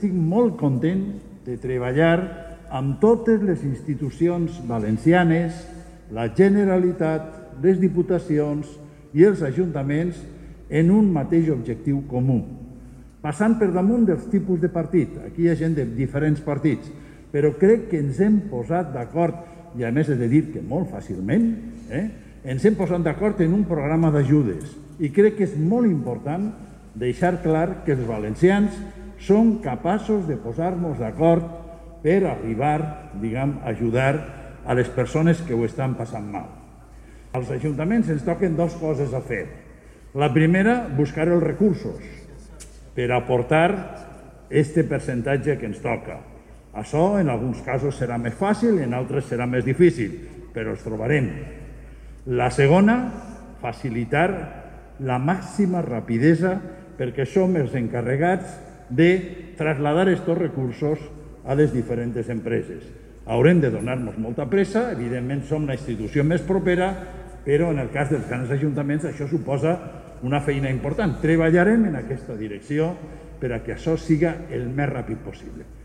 Estic molt content de treballar amb totes les institucions valencianes, la Generalitat, les diputacions i els ajuntaments en un mateix objectiu comú, passant per damunt dels tipus de partit. Aquí hi ha gent de diferents partits, però crec que ens hem posat d'acord, i a més he de dir que molt fàcilment, ens hem posat d'acord en un programa d'ajudes. I crec que és molt important deixar clar que els valencians som capaços de posar-nos d'acord per arribar, a ajudar a les persones que ho estan passant mal. Als ajuntaments ens toquen dues coses a fer. La primera, buscar els recursos per aportar aquest percentatge que ens toca. Això en alguns casos serà més fàcil, en altres serà més difícil, però els trobarem. La segona, facilitar la màxima rapidesa perquè som els encarregats de traslladar aquests recursos a les diferents empreses. Haurem de donar-nos molta pressa, evidentment som la institució més propera, però en el cas dels grans ajuntaments això suposa una feina important. Treballarem en aquesta direcció per a que això siga el més ràpid possible.